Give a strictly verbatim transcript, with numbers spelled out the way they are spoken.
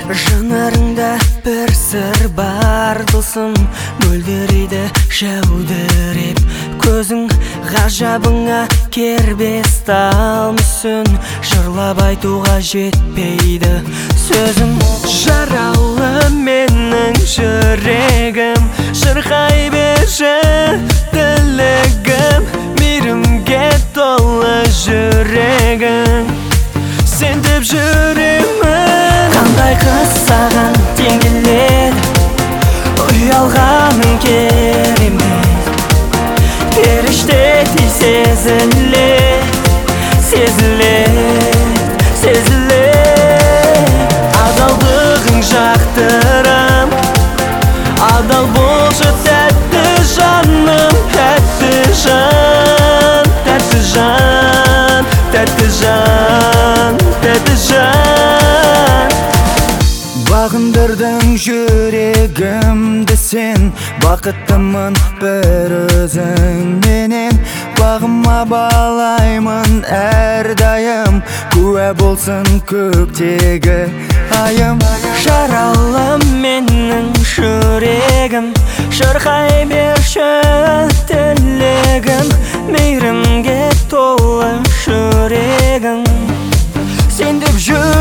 Жанарыңда бір сыр бар досым, мөлдірейді жәудіреп көзің, ғажабыңа кербес тал мүсін, жырлап айтуға жетпейді сөзім. Жаралы менің жүрегім, шырқай берші тілегім, мейірімге толы жүрегің, сен деп жүремін. Қандай қыз саған тең келеді, ұялғаның керемет, періштедей сезіледі, сезіледі, сезіледі. Адалдығың жақтырам, адал болшы тәтті жаным, тәтті жан, тәтті жан, тәтті жан, тәтті жан. Бағындырдың жүрегімді сен, бақыттымын бір өзіңменен, бағыма балаймын әрдайым, куә болсын көктегі айым. Жаралы менің жүрегім, шырқай берші тілегім, мейірімге толы жүрегің, сен деп жүр